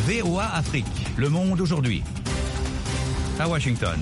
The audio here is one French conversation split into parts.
VOA Afrique, le monde aujourd'hui. À Washington.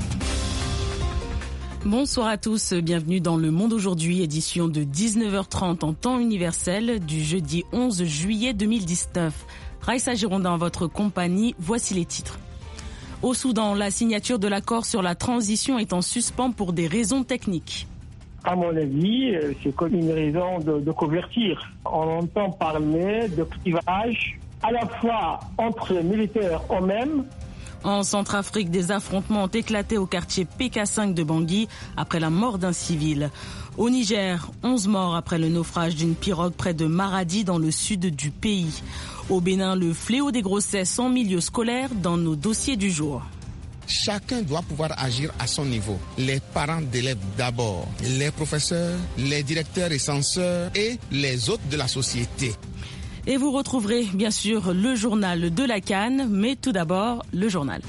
Bonsoir à tous, bienvenue dans Le Monde Aujourd'hui, édition de 19h30 en temps universel du jeudi 11 juillet 2019. Raïssa Girondin en votre compagnie, voici les titres. Au Soudan, la signature de l'accord sur la transition est en suspens pour des raisons techniques. À mon avis, c'est comme une raison de convertir. On entend parler de clivage à la fois entre les militaires eux-mêmes. En Centrafrique, des affrontements ont éclaté au quartier PK5 de Bangui après la mort d'un civil. Au Niger, 11 morts après le naufrage d'une pirogue près de Maradi dans le sud du pays. Au Bénin, le fléau des grossesses en milieu scolaire dans nos dossiers du jour. Chacun doit pouvoir agir à son niveau. Les parents d'élèves d'abord, les professeurs, les directeurs et censeurs et les autres de la société. Et vous retrouverez bien sûr le journal de la CAN, mais tout d'abord le journal.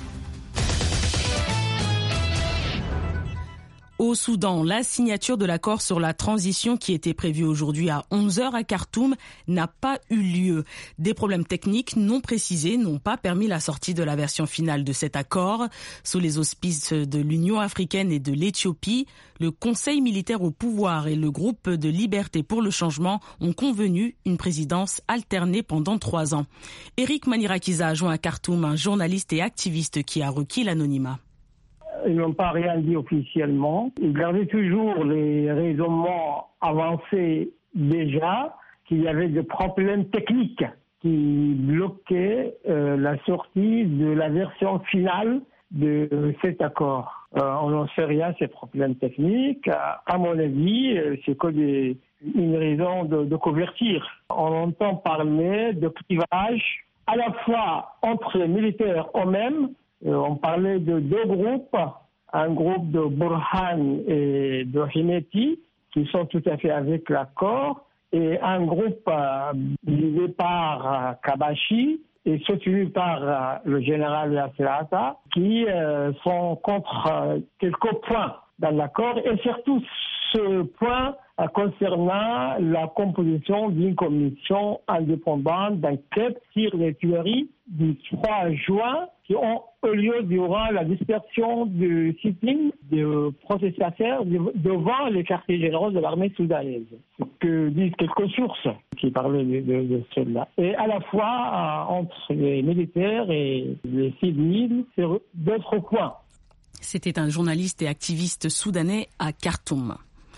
Au Soudan, la signature de l'accord sur la transition qui était prévue aujourd'hui à 11h à Khartoum n'a pas eu lieu. Des problèmes techniques non précisés n'ont pas permis la sortie de la version finale de cet accord. Sous les auspices de l'Union africaine et de l'Éthiopie, le Conseil militaire au pouvoir et le groupe de Liberté pour le changement ont convenu une présidence alternée pendant 3 ans. Eric Manirakiza a joint à Khartoum un journaliste et activiste qui a requis l'anonymat. Ils n'ont pas rien dit officiellement. Ils gardaient toujours les raisonnements avancés déjà, qu'il y avait des problèmes techniques qui bloquaient la sortie de la version finale de cet accord. On n'en sait rien, ces problèmes techniques. À mon avis, c'est que une raison de convertir. On entend parler de clivage à la fois entre les militaires eux-mêmes. On parlait de 2 groupes, un groupe de Burhan et de Himeti, qui sont tout à fait avec l'accord, et un groupe dirigé par Kabashi et soutenu par le général Yassirata, qui sont contre quelques points dans l'accord, et surtout ce point concernant la composition d'une commission indépendante d'enquête sur les tueries du 3 juin qui ont eu lieu durant la dispersion du sitting de protestataires devant les quartiers généraux de l'armée soudanaise. Ce que disent quelques sources qui parlaient de cela. Et à la fois entre les militaires et les civils sur d'autres points. C'était un journaliste et activiste soudanais à Khartoum.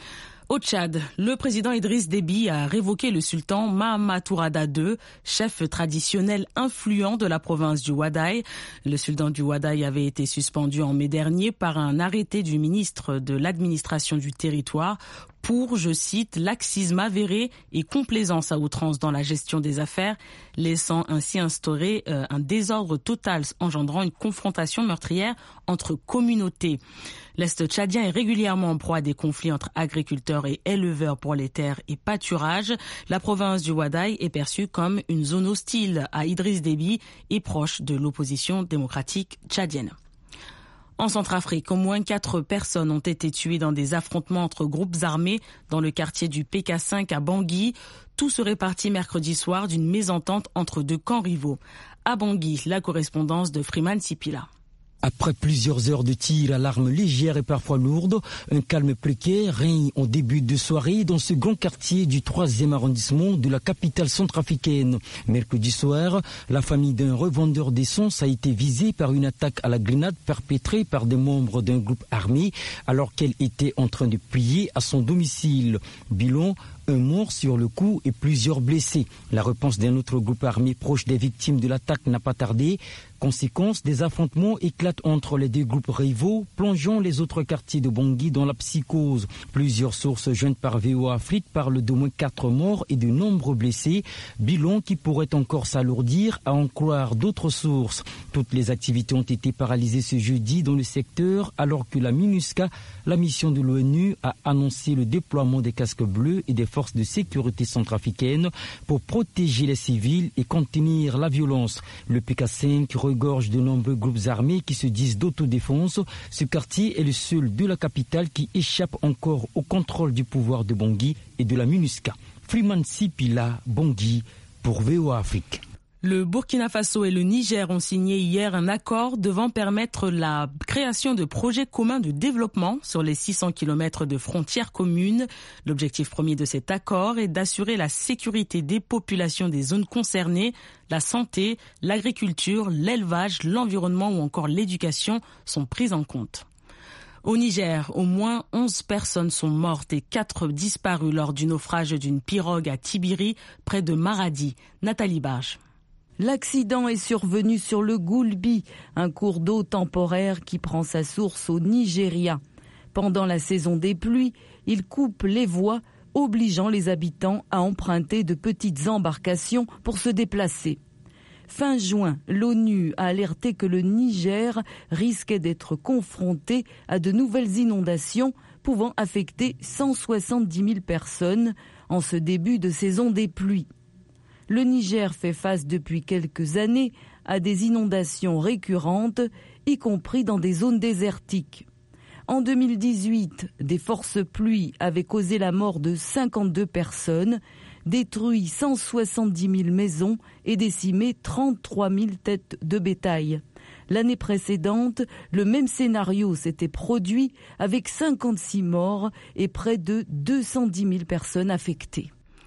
Au Tchad, le président Idriss Déby a révoqué le sultan Mahamat Tourada II, chef traditionnel influent de la province du Ouaddaï. Le sultan du Ouaddaï avait été suspendu en mai dernier par un arrêté du ministre de l'administration du territoire pour, je cite, laxisme avéré et complaisance à outrance dans la gestion des affaires, laissant ainsi instaurer un désordre total engendrant une confrontation meurtrière entre communautés. L'Est tchadien est régulièrement en proie à des conflits entre agriculteurs et éleveurs pour les terres et pâturages. La province du Ouaddaï est perçue comme une zone hostile à Idriss Déby et proche de l'opposition démocratique tchadienne. En Centrafrique, au moins 4 personnes ont été tuées dans des affrontements entre groupes armés dans le quartier du PK5 à Bangui. Tout serait parti mercredi soir d'une mésentente entre 2 camps rivaux. À Bangui, la correspondance de Freeman Sipila. Après plusieurs heures de tir à l'arme légère et parfois lourde, un calme précaire règne en début de soirée dans ce grand quartier du 3e arrondissement de la capitale centrafricaine. Mercredi soir, la famille d'un revendeur d'essence a été visée par une attaque à la grenade perpétrée par des membres d'un groupe armé alors qu'elle était en train de prier à son domicile. Bilan, un mort sur le coup et plusieurs blessés. La réponse d'un autre groupe armé proche des victimes de l'attaque n'a pas tardé. Conséquence, des affrontements éclatent entre les 2 groupes rivaux, plongeant les autres quartiers de Bangui dans la psychose. Plusieurs sources jointes par VOA Afrique parlent d'au moins 4 morts et de nombreux blessés, bilan qui pourrait encore s'alourdir à en croire d'autres sources. Toutes les activités ont été paralysées ce jeudi dans le secteur alors que la MINUSCA, la mission de l'ONU, a annoncé le déploiement des casques bleus et des forces de sécurité centrafricaines pour protéger les civils et contenir la violence. Le PK5 regorge de nombreux groupes armés qui se disent d'autodéfense. Ce quartier est le seul de la capitale qui échappe encore au contrôle du pouvoir de Bangui et de la MINUSCA. Freeman Sipila, Bangui, pour VOA Afrique. Le Burkina Faso et le Niger ont signé hier un accord devant permettre la création de projets communs de développement sur les 600 km de frontières communes. L'objectif premier de cet accord est d'assurer la sécurité des populations des zones concernées. La santé, l'agriculture, l'élevage, l'environnement ou encore l'éducation sont prises en compte. Au Niger, au moins 11 personnes sont mortes et 4 disparues lors du naufrage d'une pirogue à Tibiri, près de Maradi. Nathalie Barge. L'accident est survenu sur le Goulbi, un cours d'eau temporaire qui prend sa source au Nigeria. Pendant la saison des pluies, il coupe les voies, obligeant les habitants à emprunter de petites embarcations pour se déplacer. Fin juin, l'ONU a alerté que le Niger risquait d'être confronté à de nouvelles inondations pouvant affecter 170 000 personnes en ce début de saison des pluies. Le Niger fait face depuis quelques années à des inondations récurrentes, y compris dans des zones désertiques. En 2018, des fortes pluies avaient causé la mort de 52 personnes, détruit 170 000 maisons et décimé 33 000 têtes de bétail. L'année précédente, le même scénario s'était produit avec 56 morts et près de 210 000 personnes affectées.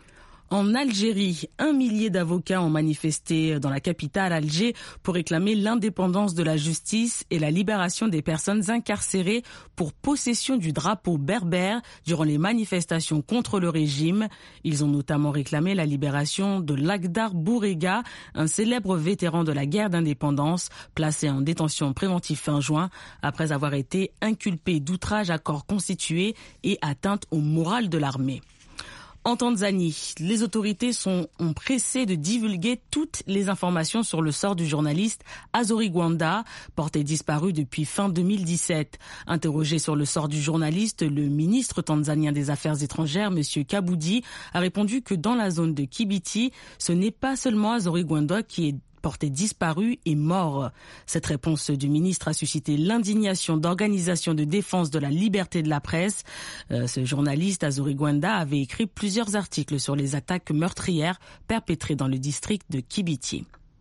En Algérie, 1 millier d'avocats ont manifesté dans la capitale Alger pour réclamer l'indépendance de la justice et la libération des personnes incarcérées pour possession du drapeau berbère durant les manifestations contre le régime. Ils ont notamment réclamé la libération de Lagdar Bourega, un célèbre vétéran de la guerre d'indépendance, placé en détention préventive fin juin après avoir été inculpé d'outrage à corps constitué et atteinte au moral de l'armée. En Tanzanie, les autorités ont pressé de divulguer toutes les informations sur le sort du journaliste Azori Gwanda, porté disparu depuis fin 2017. Interrogé sur le sort du journaliste, le ministre tanzanien des Affaires étrangères, M. Kabudi, a répondu que dans la zone de Kibiti, ce n'est pas seulement Azori Gwanda qui est porté disparu et mort. Cette réponse du ministre a suscité l'indignation d'organisations de défense de la liberté de la presse. Ce journaliste, Azori Gwanda, avait écrit plusieurs articles sur les attaques meurtrières perpétrées dans le district de Kibiti.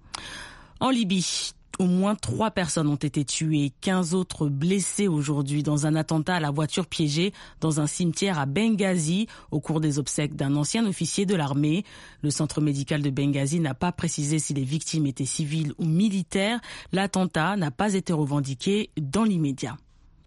En Libye, au moins 3 personnes ont été tuées, 15 autres blessées aujourd'hui dans un attentat à la voiture piégée dans un cimetière à Benghazi au cours des obsèques d'un ancien officier de l'armée. Le centre médical de Benghazi n'a pas précisé si les victimes étaient civiles ou militaires. L'attentat n'a pas été revendiqué dans l'immédiat.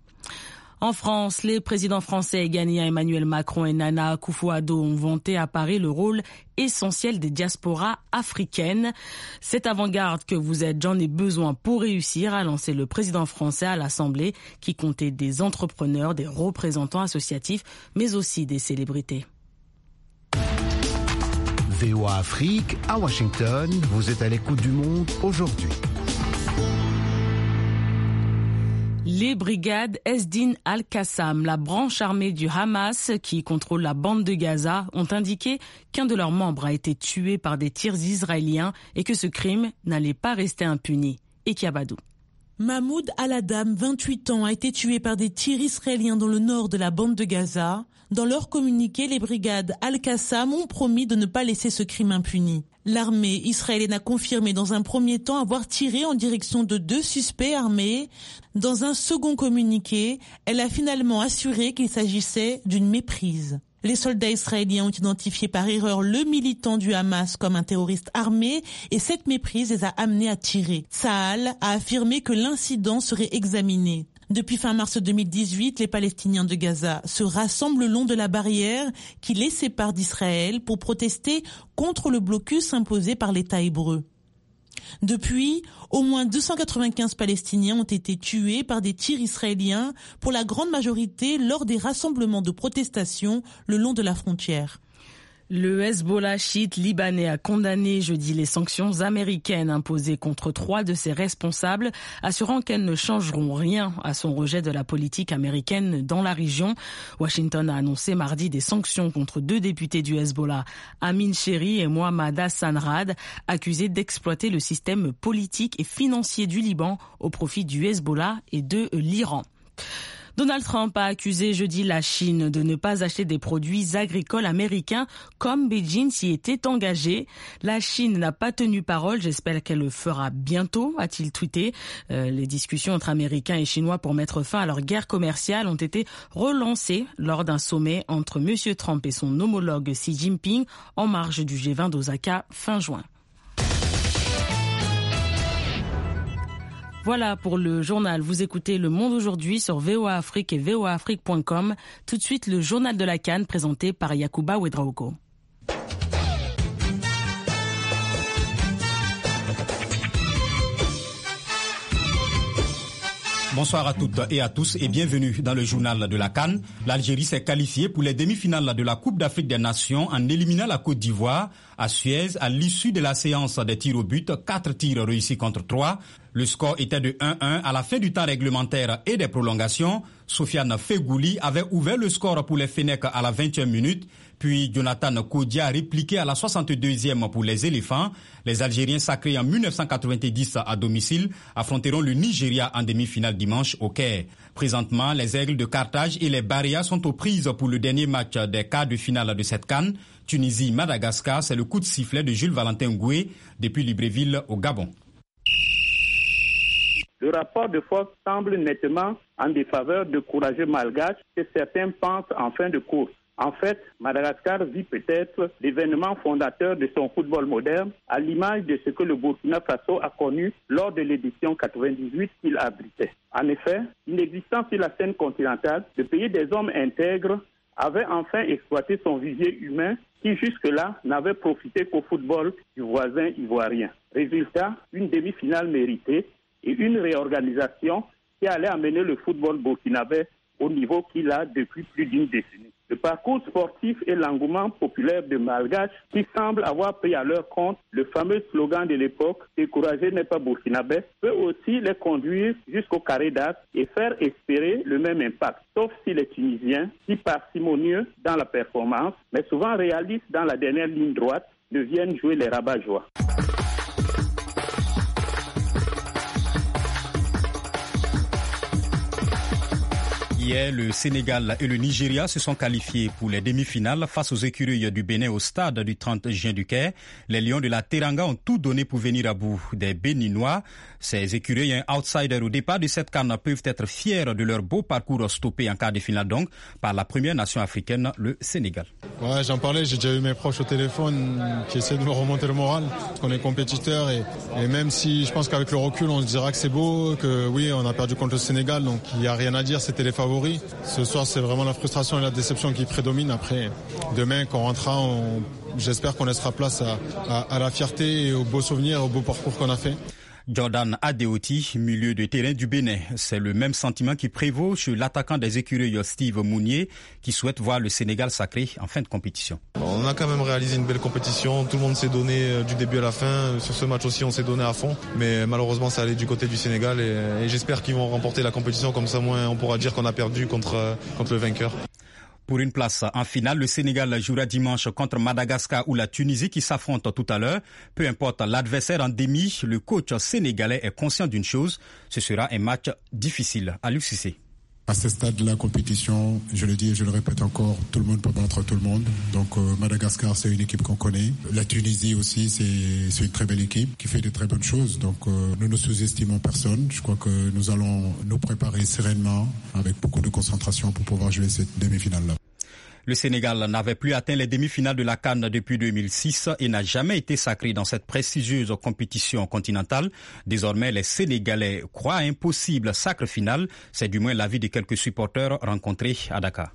En France, les présidents français ghanéens Emmanuel Macron et Nana Akufo-Addo ont vanté à Paris le rôle essentiel des diasporas africaines. Cette avant-garde que vous êtes, j'en ai besoin pour réussir, a lancé le président français à l'Assemblée, qui comptait des entrepreneurs, des représentants associatifs, mais aussi des célébrités. VOA Afrique, à Washington, vous êtes à l'écoute du monde aujourd'hui. Les brigades Esdin al-Qassam, la branche armée du Hamas qui contrôle la bande de Gaza, ont indiqué qu'un de leurs membres a été tué par des tirs israéliens et que ce crime n'allait pas rester impuni. Ekiabadou. Mahmoud Al-Adam, 28 ans, a été tué par des tirs israéliens dans le nord de la bande de Gaza. Dans leur communiqué, les brigades Al-Qassam ont promis de ne pas laisser ce crime impuni. L'armée israélienne a confirmé dans un premier temps avoir tiré en direction de 2 suspects armés. Dans un second communiqué, elle a finalement assuré qu'il s'agissait d'une méprise. Les soldats israéliens ont identifié par erreur le militant du Hamas comme un terroriste armé et cette méprise les a amenés à tirer. Tsahal a affirmé que l'incident serait examiné. Depuis fin mars 2018, les Palestiniens de Gaza se rassemblent le long de la barrière qui les sépare d'Israël pour protester contre le blocus imposé par l'État hébreu. Depuis, au moins 295 Palestiniens ont été tués par des tirs israéliens, pour la grande majorité lors des rassemblements de protestation le long de la frontière. Le Hezbollah chiite libanais a condamné jeudi les sanctions américaines imposées contre 3 de ses responsables, assurant qu'elles ne changeront rien à son rejet de la politique américaine dans la région. Washington a annoncé mardi des sanctions contre 2 députés du Hezbollah, Amin Cheri et Mohammad Hassan Rad, accusés d'exploiter le système politique et financier du Liban au profit du Hezbollah et de l'Iran. Donald Trump a accusé jeudi la Chine de ne pas acheter des produits agricoles américains comme Beijing s'y était engagé. La Chine n'a pas tenu parole, j'espère qu'elle le fera bientôt, a-t-il tweeté. Les discussions entre Américains et Chinois pour mettre fin à leur guerre commerciale ont été relancées lors d'un sommet entre M. Trump et son homologue Xi Jinping en marge du G20 d'Osaka fin juin. Voilà pour le journal. Vous écoutez Le Monde aujourd'hui sur VOA Afrique et voaafrique.com. Tout de suite, le journal de la CAN présenté par Yacouba Ouedraogo. Bonsoir à toutes et à tous et bienvenue dans le journal de la CAN. L'Algérie s'est qualifiée pour les demi-finales de la Coupe d'Afrique des Nations en éliminant la Côte d'Ivoire à Suez à l'issue de la séance des tirs au but, 4 tirs réussis contre 3. Le score était de 1-1 à la fin du temps réglementaire et des prolongations. Sofiane Fegouli avait ouvert le score pour les Fennecs à la 20e minute. Puis Jonathan Kodia a répliqué à la 62e pour les éléphants. Les Algériens sacrés en 1990 à domicile affronteront le Nigeria en demi-finale dimanche au Caire. Présentement, les Aigles de Carthage et les Barrias sont aux prises pour le dernier match des quarts de finale de cette CAN. Tunisie-Madagascar, c'est le coup de sifflet de Jules Valentin Goué depuis Libreville au Gabon. Le rapport de force semble nettement en défaveur de courageux malgaches que certains pensent en fin de course. En fait, Madagascar vit peut-être l'événement fondateur de son football moderne, à l'image de ce que le Burkina Faso a connu lors de l'édition 98 qu'il abritait. En effet, inexistant sur la scène continentale, le pays des hommes intègres avait enfin exploité son vivier humain qui jusque-là n'avait profité qu'au football du voisin ivoirien. Résultat, une demi-finale méritée et une réorganisation qui allait amener le football burkinabé au niveau qu'il a depuis plus d'une décennie. Le parcours sportif et l'engouement populaire de Malgaches qui semble avoir pris à leur compte le fameux slogan de l'époque « Décourager n'est pas burkinabé » peut aussi les conduire jusqu'au carré d'as et faire espérer le même impact, sauf si les Tunisiens, si parcimonieux dans la performance, mais souvent réalistes dans la dernière ligne droite, deviennent jouer les rabat-joie. Hier, le Sénégal et le Nigeria se sont qualifiés pour les demi-finales face aux écureuils du Bénin au stade du 30 juin du Caire. Les Lions de la Teranga ont tout donné pour venir à bout des Béninois. Ces écureuils, un outsider au départ de cette CAN, peuvent être fiers de leur beau parcours stoppé en quart de finale donc par la première nation africaine, le Sénégal. Ouais, j'en parlais, j'ai déjà eu mes proches au téléphone qui essaient de me remonter le moral, parce qu'on est compétiteurs et même si je pense qu'avec le recul on se dira que c'est beau, que oui on a perdu contre le Sénégal, donc il n'y a rien à dire, c'était les favoris. Ce soir, c'est vraiment la frustration et la déception qui prédominent. Après, demain, quand on rentrera, j'espère qu'on laissera place à la fierté et aux beaux souvenirs, au beau parcours qu'on a fait. Jordan Adeoti, milieu de terrain du Bénin. C'est le même sentiment qui prévaut chez l'attaquant des écureuils Steve Mounier, qui souhaite voir le Sénégal sacré en fin de compétition. On a quand même réalisé une belle compétition. Tout le monde s'est donné du début à la fin. Sur ce match aussi, on s'est donné à fond. Mais malheureusement, ça allait du côté du Sénégal. Et j'espère qu'ils vont remporter la compétition. Comme ça, moins on pourra dire qu'on a perdu contre le vainqueur. Pour une place en finale, le Sénégal jouera dimanche contre Madagascar ou la Tunisie qui s'affrontent tout à l'heure. Peu importe l'adversaire en demi, le coach sénégalais est conscient d'une chose, ce sera un match difficile. Aliou Cissé. À ce stade de la compétition, je le dis et je le répète encore, tout le monde peut battre tout le monde. Donc Madagascar, c'est une équipe qu'on connaît. La Tunisie aussi, c'est une très belle équipe qui fait de très bonnes choses. Donc nous ne sous-estimons personne. Je crois que nous allons nous préparer sereinement avec beaucoup de concentration pour pouvoir jouer cette demi-finale-là. Le Sénégal n'avait plus atteint les demi-finales de la CAN depuis 2006 et n'a jamais été sacré dans cette prestigieuse compétition continentale. Désormais, les Sénégalais croient à un possible sacre final. C'est du moins l'avis de quelques supporters rencontrés à Dakar.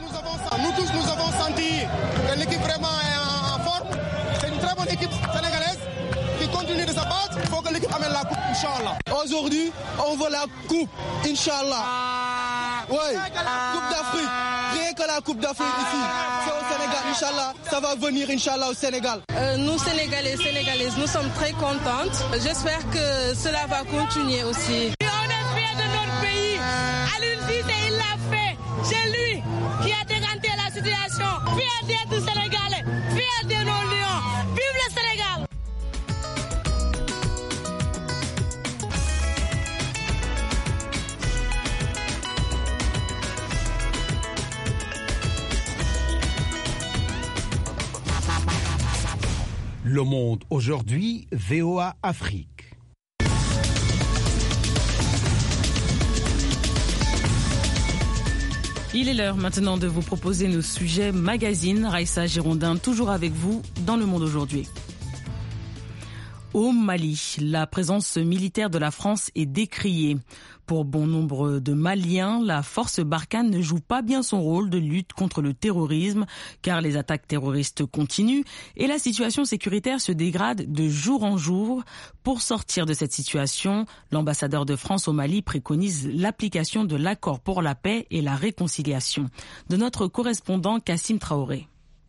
Nous tous, nous avons senti que l'équipe vraiment est en forme. C'est une très bonne équipe sénégalaise qui continue de se battre. Il faut que l'équipe amène la coupe, Inch'Allah. Aujourd'hui, on veut la coupe, Inch'Allah. Oui, Coupe d'Afrique. Rien que la Coupe d'Afrique ici, c'est au Sénégal, Inch'Allah, ça va venir, Inch'Allah, au Sénégal. Nous, Sénégalais et Sénégalaises, nous sommes très contentes. J'espère que cela va continuer aussi. On est fiers de notre pays. Aliou Cissé, il l'a fait. C'est lui qui a décanté la situation. Fiers d'être Sénégalais, fiers de nos lions. Vive le Sénégal! Le Monde aujourd'hui, VOA Afrique. Il est l'heure maintenant de vous proposer nos sujets magazine. Raïssa Girondin, toujours avec vous dans Le Monde aujourd'hui. Au Mali, la présence militaire de la France est décriée. Pour bon nombre de Maliens, la force Barkhane ne joue pas bien son rôle de lutte contre le terrorisme, car les attaques terroristes continuent et la situation sécuritaire se dégrade de jour en jour. Pour sortir de cette situation, l'ambassadeur de France au Mali préconise l'application de l'accord pour la paix et la réconciliation. De notre correspondant Kassim Traoré.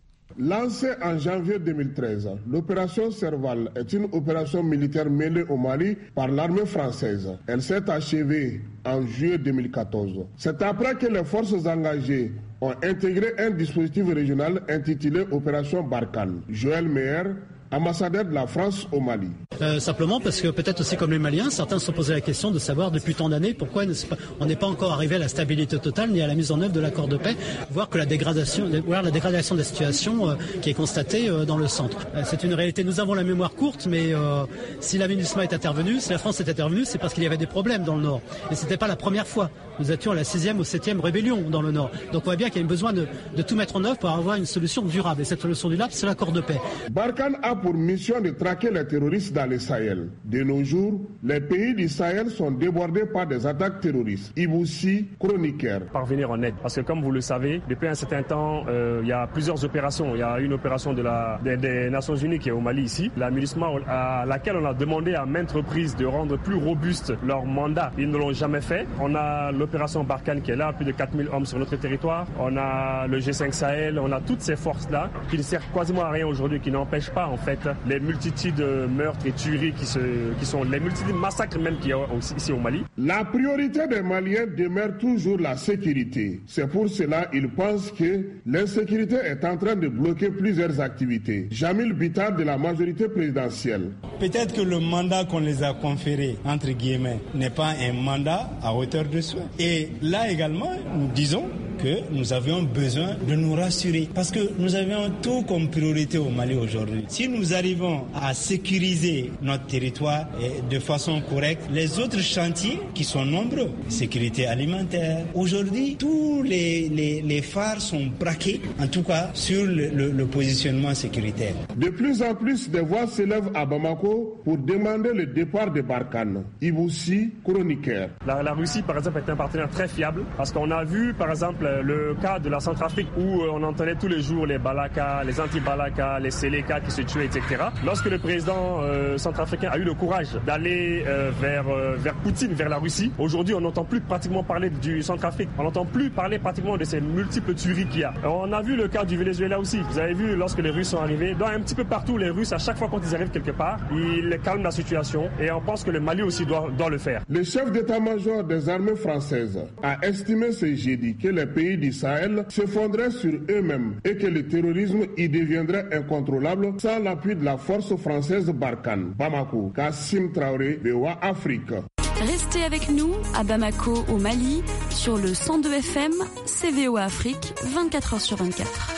Lancée en janvier 2013, l'opération Serval est une opération militaire menée au Mali par l'armée française. Elle s'est achevée en juillet 2014. C'est après que les forces engagées ont intégré un dispositif régional intitulé Opération Barkhane. Joël Meyer, ambassadeur de la France au Mali. Simplement parce que peut-être aussi comme les Maliens, certains se sont posé la question de savoir depuis tant d'années pourquoi on n'est pas encore arrivé à la stabilité totale ni à la mise en œuvre de l'accord de paix, voire la dégradation de la situation qui est constatée dans le centre. C'est une réalité, nous avons la mémoire courte, mais si la MINUSMA est intervenue, si la France est intervenue, c'est parce qu'il y avait des problèmes dans le Nord. Et ce n'était pas la première fois. Nous étions à la 6e ou 7e rébellion dans le Nord. Donc on voit bien qu'il y a besoin de tout mettre en œuvre pour avoir une solution durable. Et cette solution durable, c'est l'accord de paix. Barkhane a pour mission de traquer les terroristes dans le Sahel. De nos jours, les pays du Sahel sont débordés par des attaques terroristes. Iboussi, chroniqueur. Parvenir en aide. Parce que comme vous le savez, depuis un certain temps, il y a plusieurs opérations. Il y a une opération des Nations Unies qui est au Mali ici. La MINUSMA à laquelle on a demandé à maintes reprises de rendre plus robuste leur mandat. Ils ne l'ont jamais fait. On a l'opération Barkhane qui est là, plus de 4000 hommes sur notre territoire. On a le G5 Sahel. On a toutes ces forces-là qui ne servent quasiment à rien aujourd'hui, qui n'empêchent pas en fait les multitudes de meurtres et tueries qui sont les multitudes de massacres même qu'il y a ici au Mali. La priorité des Maliens demeure toujours la sécurité. C'est pour cela qu'ils pensent que l'insécurité est en train de bloquer plusieurs activités. Jamil Bitar de la majorité présidentielle. Peut-être que le mandat qu'on les a conféré, entre guillemets, n'est pas un mandat à hauteur de soi. Et là également, nous disons que nous avions besoin de nous rassurer parce que nous avions tout comme priorité au Mali aujourd'hui. Si nous arrivons à sécuriser notre territoire de façon correcte, les autres chantiers qui sont nombreux, sécurité alimentaire, aujourd'hui tous les phares sont braqués, en tout cas sur le positionnement sécuritaire. De plus en plus de voix s'élèvent à Bamako pour demander le départ de Barkhane. Iboussi, chroniqueur. La Russie par exemple est un partenaire très fiable parce qu'on a vu par exemple le cas de la Centrafrique où on entendait tous les jours les Balaka, les anti-Balaka, les Seleka qui se tuaient, etc. Lorsque le président centrafricain a eu le courage d'aller vers Poutine, vers la Russie, aujourd'hui on n'entend plus pratiquement parler du Centrafrique. On n'entend plus parler pratiquement de ces multiples tueries qu'il y a. On a vu le cas du Venezuela aussi. Vous avez vu lorsque les Russes sont arrivés, dans un petit peu partout les Russes, à chaque fois quand ils arrivent quelque part, ils calment la situation et on pense que le Mali aussi doit le faire. Le chef d'état-major des armées françaises a estimé ce jeudi que les pays du Sahel s'effondraient sur eux-mêmes et que le terrorisme y deviendrait incontrôlable sans l'appui de la force française Barkhane. Bamako, Kassim Traoré, VOA Afrique. Restez avec nous à Bamako au Mali sur le 102 FM, c'est VOA Afrique, 24h sur 24.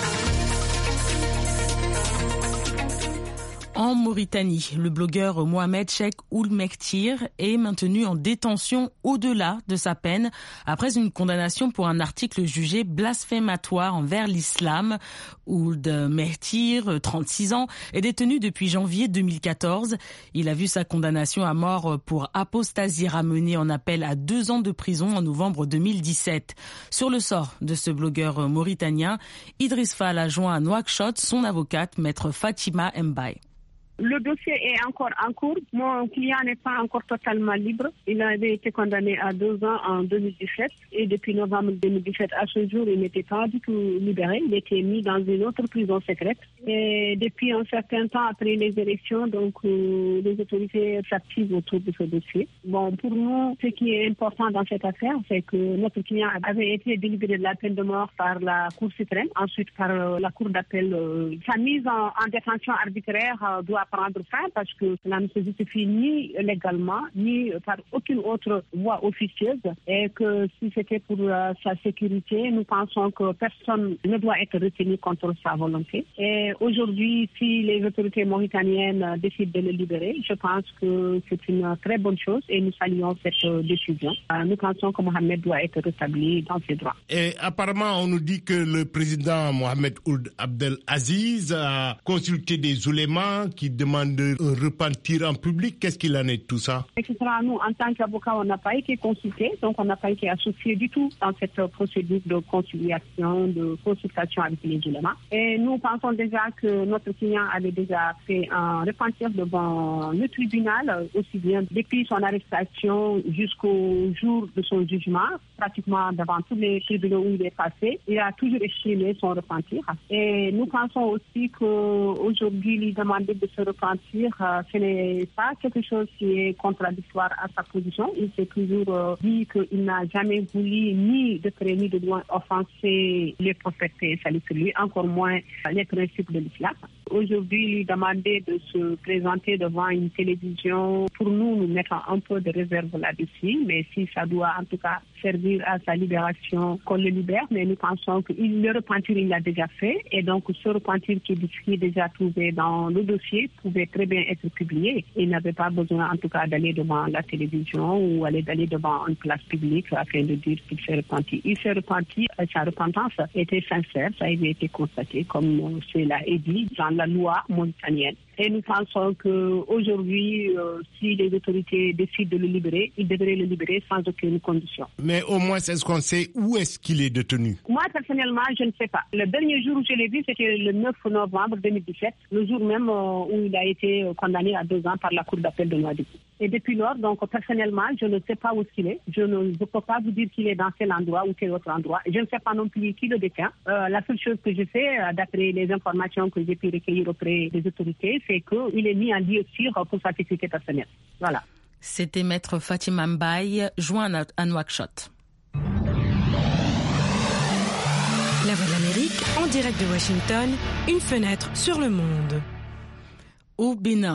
En Mauritanie, le blogueur Mohamed Cheikh Ould Mektir est maintenu en détention au-delà de sa peine après une condamnation pour un article jugé blasphématoire envers l'islam. Ould Mektir, 36 ans, est détenu depuis janvier 2014. Il a vu sa condamnation à mort pour apostasie ramenée en appel à 2 ans de prison en novembre 2017. Sur le sort de ce blogueur mauritanien, Idriss Fall a joint à Nouakchott son avocate, maître Fatima Mbaye. Le dossier est encore en cours. Mon client n'est pas encore totalement libre. Il avait été condamné à 2 ans en 2017 et depuis novembre 2017 à ce jour, il n'était pas du tout libéré. Il était mis dans une autre prison secrète. Et depuis un certain temps après les élections, donc les autorités s'activent autour de ce dossier. Bon, pour nous, ce qui est important dans cette affaire, c'est que notre client avait été délibéré de la peine de mort par la Cour suprême, ensuite par la Cour d'appel. Sa mise en détention arbitraire doit doit prendre fin parce que cela ne se justifie ni légalement, ni par aucune autre voie officieuse et que si c'était pour sa sécurité, nous pensons que personne ne doit être retenu contre sa volonté. Et aujourd'hui, si les autorités mauritaniennes décident de le libérer, je pense que c'est une très bonne chose et nous saluons cette décision. Nous pensons que Mohamed doit être rétabli dans ses droits. Et apparemment, on nous dit que le président Mohamed Ould Abdel Aziz a consulté des oulémas qui demandent de repentir en public. Qu'est-ce qu'il en est de tout ça? Etc. Nous, en tant qu'avocats, on n'a pas été consultés, donc on n'a pas été associés du tout dans cette procédure de conciliation, de consultation avec les oulémas. Et nous pensons déjà que notre client avait déjà fait un repentir devant le tribunal, aussi bien depuis son arrestation jusqu'au jour de son jugement, pratiquement devant tous les tribunaux où il est passé. Il a toujours exprimé son repentir. Et nous pensons aussi qu'aujourd'hui, lui demander de se repentir, ce n'est pas quelque chose qui est contradictoire à sa position. Il s'est toujours dit qu'il n'a jamais voulu ni de près ni de loin offenser les prophètes salut sur lui, encore moins les principes de l'islam. Aujourd'hui, lui demander de se présenter devant une télévision, pour nous mettons un peu de réserve là-dessus, mais si ça doit en tout cas servir à sa libération, qu'on le libère, mais nous pensons que le repentir, il l'a déjà fait, et donc ce repentir qui est déjà trouvé dans le dossier pouvait très bien être publié. Il n'avait pas besoin en tout cas d'aller devant la télévision ou d'aller devant une place publique afin de dire qu'il s'est repenti. Il s'est repenti, sa repentance était sincère, ça avait été constaté comme cela est dit dans la loi mauritanienne. Et nous pensons qu'aujourd'hui, si les autorités décident de le libérer, ils devraient le libérer sans aucune condition. Mais au moins, est-ce qu'on sait où est-ce qu'il est détenu? Moi, personnellement, je ne sais pas. Le dernier jour où je l'ai vu, c'était le 9 novembre 2017, le jour même où il a été condamné à 2 ans par la Cour d'appel de Nouadhibou. Et depuis lors, donc, personnellement, je ne sais pas où il est. Je ne peux pas vous dire qu'il est dans tel endroit ou tel autre endroit. Je ne sais pas non plus qui le détient. La seule chose que je sais, d'après les informations que j'ai pu recueillir auprès des autorités, c'est qu'il est mis en lieu sûr pour sa sécurité personnelle. Voilà. C'était Maître Fatima Mbaye, joint à Nouakchott. La Voix de l'Amérique, en direct de Washington, une fenêtre sur le monde. Au Bénin,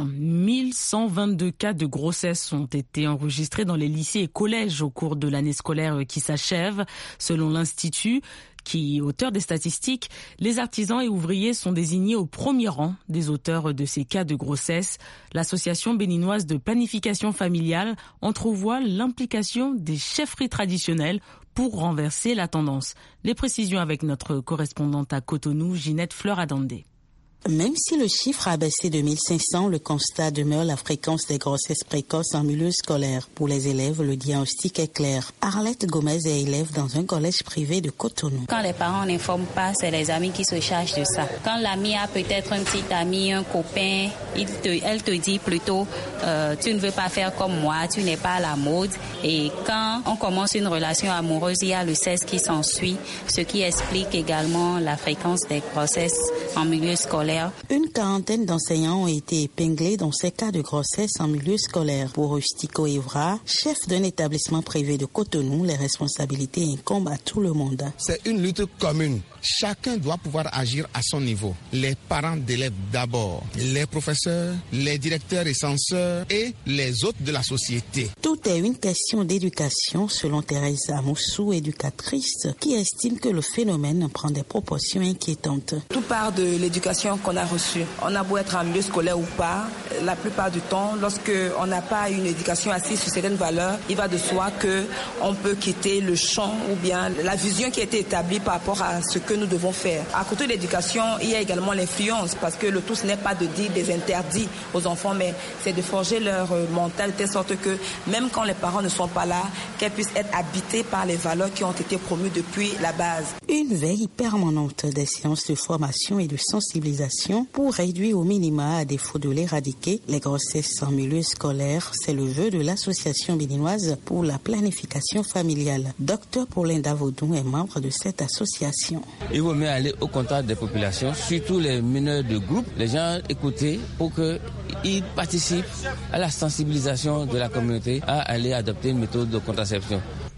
1122 cas de grossesse ont été enregistrés dans les lycées et collèges au cours de l'année scolaire qui s'achève. Selon l'Institut, qui est auteur des statistiques, les artisans et ouvriers sont désignés au premier rang des auteurs de ces cas de grossesse. L'Association béninoise de planification familiale entrevoit l'implication des chefferies traditionnelles pour renverser la tendance. Les précisions avec notre correspondante à Cotonou, Ginette Fleur-Adandé. Même si le chiffre a baissé de 1500, le constat demeure la fréquence des grossesses précoces en milieu scolaire. Pour les élèves, le diagnostic est clair. Arlette Gomez est élève dans un collège privé de Cotonou. Quand les parents n'informent pas, c'est les amis qui se chargent de ça. Quand l'ami a peut-être un petit ami, un copain, elle te dit plutôt tu ne veux pas faire comme moi, tu n'es pas à la mode. Et quand on commence une relation amoureuse, il y a le sexe qui s'ensuit, ce qui explique également la fréquence des grossesses en milieu scolaire. Une quarantaine d'enseignants ont été épinglés dans ces cas de grossesse en milieu scolaire. Pour Rustico Evra, chef d'un établissement privé de Cotonou, les responsabilités incombent à tout le monde. C'est une lutte commune. Chacun doit pouvoir agir à son niveau. Les parents d'élèves d'abord, les professeurs, les directeurs et censeurs et les autres de la société. Tout est une question d'éducation, selon Thérèse Amoussou, éducatrice, qui estime que le phénomène prend des proportions inquiétantes. Tout part de l'éducation qu'on a reçue. On a beau être en milieu scolaire ou pas, la plupart du temps, lorsque on n'a pas une éducation assise sur certaines valeurs, il va de soi que on peut quitter le champ ou bien la vision qui a été établie par rapport à ce que nous devons faire. À côté de l'éducation, il y a également l'influence, parce que le tout, ce n'est pas de dire des interdits aux enfants, mais c'est de forger leur mental de telle sorte que même quand les parents ne sont pas là, qu'elles puissent être habitées par les valeurs qui ont été promues depuis la base. Une veille permanente des séances de formation et de sensibilisation pour réduire au minima, à défaut de l'éradiquer, les grossesses en milieu scolaire, c'est le vœu de l'Association béninoise pour la planification familiale. Dr Paulin Davodou est membre de cette association. Il vaut mieux aller au contact des populations, surtout les mineurs de groupe, les gens écouter pour qu'ils participent à la sensibilisation de la communauté à aller adopter une méthode de contraception.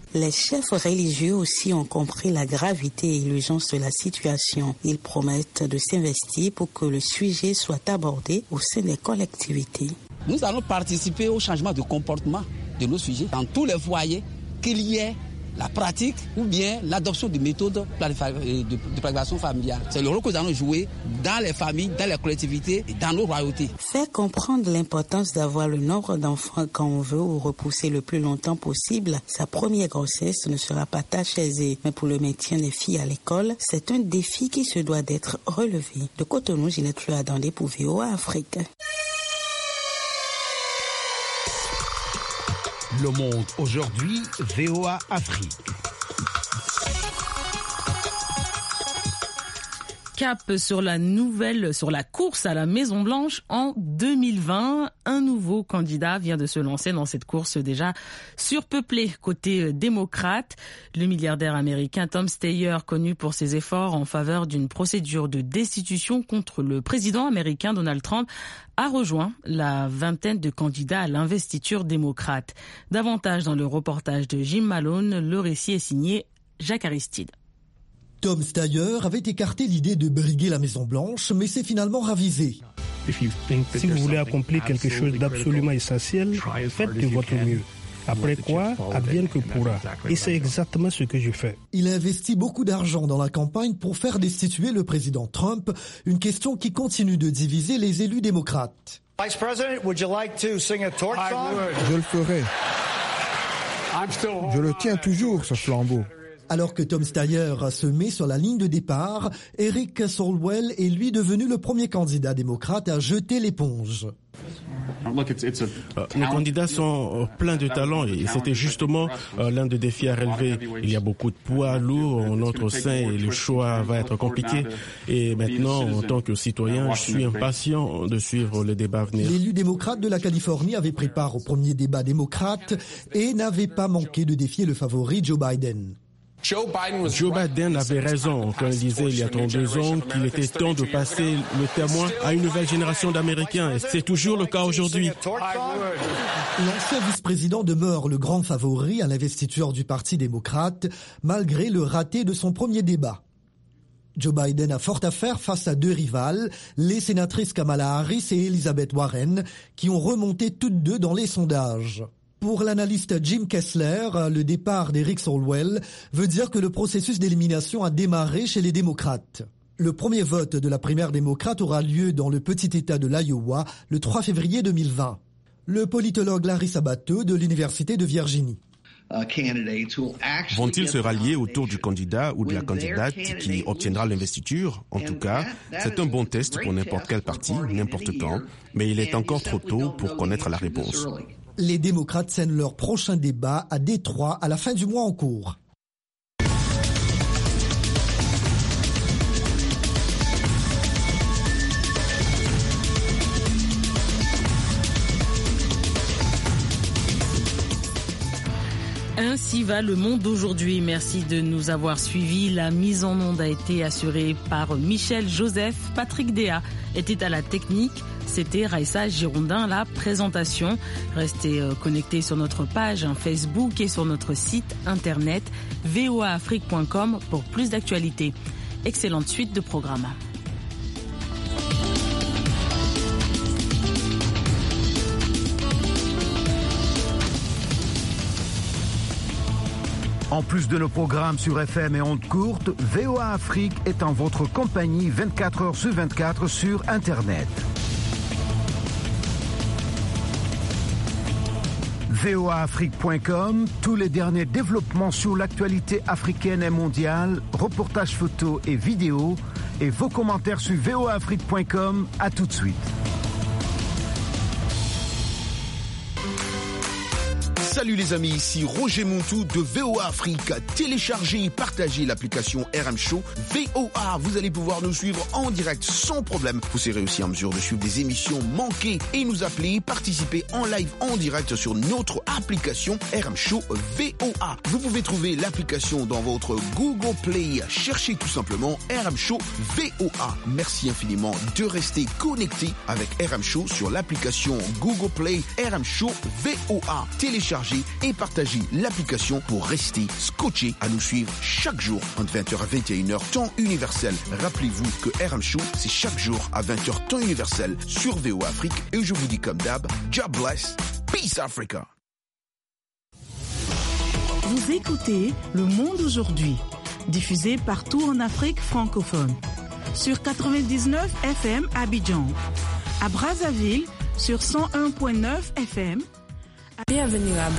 Les chefs religieux aussi ont compris la gravité et l'urgence de la situation. Ils promettent de s'investir pour que le sujet soit abordé au sein des collectivités. Nous allons participer au changement de comportement de nos sujets dans tous les foyers, qu'il y ait la pratique ou bien l'adoption de méthodes de planification familiale. C'est le rôle que nous allons jouer dans les familles, dans les collectivités et dans nos royautés. Faire comprendre l'importance d'avoir le nombre d'enfants quand on veut ou repousser le plus longtemps possible sa première grossesse ne sera pas tâche aisée. Mais pour le maintien des filles à l'école, c'est un défi qui se doit d'être relevé. De Cotonou, Ginette Fluadandé pour VOA Afrique. Le monde aujourd'hui, VOA Afrique. Cap sur la course à la Maison Blanche en 2020. Un nouveau candidat vient de se lancer dans cette course déjà surpeuplée côté démocrate. Le milliardaire américain Tom Steyer, connu pour ses efforts en faveur d'une procédure de destitution contre le président américain Donald Trump, a rejoint la vingtaine de candidats à l'investiture démocrate. Davantage dans le reportage de Jim Malone, le récit est signé Jacques Aristide. Tom Steyer avait écarté l'idée de briguer la Maison-Blanche, mais s'est finalement ravisé. Si vous voulez accomplir quelque chose d'absolument essentiel, faites de votre mieux. Après quoi, advienne que pourra. Et c'est exactement ce que je fais. Il a investi beaucoup d'argent dans la campagne pour faire destituer le président Trump, une question qui continue de diviser les élus démocrates. Vice President, would you like to sing a torch song? Je le ferai. Je le tiens toujours, ce flambeau. Alors que Tom Steyer se met sur la ligne de départ, Eric Swalwell est lui devenu le premier candidat démocrate à jeter l'éponge. Nos candidats sont pleins de talent et c'était justement l'un des défis à relever. Il y a beaucoup de poids lourds en notre sein et le choix va être compliqué. Et maintenant, en tant que citoyen, je suis impatient de suivre le débat à venir. L'élu démocrate de la Californie avait pris part au premier débat démocrate et n'avait pas manqué de défier le favori Joe Biden. Joe Biden avait raison quand il disait il y a 32 ans qu'il était temps de passer le témoin à une nouvelle génération d'Américains. Et c'est toujours le cas aujourd'hui. L'ancien vice-président demeure le grand favori à l'investiture du Parti démocrate, malgré le raté de son premier débat. Joe Biden a fort à faire face à deux rivales, les sénatrices Kamala Harris et Elizabeth Warren, qui ont remonté toutes deux dans les sondages. Pour l'analyste Jim Kessler, le départ d'Eric Swalwell veut dire que le processus d'élimination a démarré chez les démocrates. Le premier vote de la primaire démocrate aura lieu dans le petit État de l'Iowa le 3 février 2020. Le politologue Larry Sabato de l'Université de Virginie. Vont-ils se rallier autour du candidat ou de la candidate qui obtiendra l'investiture? En tout cas, c'est un bon test pour n'importe quel parti, n'importe quand, mais il est encore trop tôt pour connaître la réponse. Les démocrates scènent leur prochain débat à Détroit à la fin du mois en cours. Ainsi va le monde d'aujourd'hui. Merci de nous avoir suivis. La mise en onde a été assurée par Michel Joseph. Patrick Déa était à la technique. C'était Raissa Girondin, la présentation. Restez connectés sur notre page Facebook et sur notre site internet voaafrique.com pour plus d'actualités. Excellente suite de programmes. En plus de nos programmes sur FM et ondes courtes, VOA Afrique est en votre compagnie 24 heures sur 24 sur Internet. voaafrique.com, tous les derniers développements sur l'actualité africaine et mondiale, reportages photos et vidéos, et vos commentaires sur voaafrique.com. À tout de suite. Salut les amis, ici Roger Montou de VOA Afrique. Téléchargez et partagez l'application RM Show VOA. Vous allez pouvoir nous suivre en direct sans problème. Vous serez aussi en mesure de suivre des émissions manquées et nous appeler, participer en live en direct sur notre application RM Show VOA. Vous pouvez trouver l'application dans votre Google Play. Cherchez tout simplement RM Show VOA. Merci infiniment de rester connecté avec RM Show sur l'application Google Play RM Show VOA. Téléchargez télécharger et partager l'application pour rester scotché à nous suivre chaque jour entre 20h à 21h, temps universel. Rappelez-vous que RM Show, c'est chaque jour à 20h, temps universel sur VOA Afrique. Et je vous dis comme d'hab, God bless, peace Africa. Vous écoutez Le Monde aujourd'hui, diffusé partout en Afrique francophone. Sur 99 FM à Abidjan, à Brazzaville sur 101.9 FM. Bienvenue à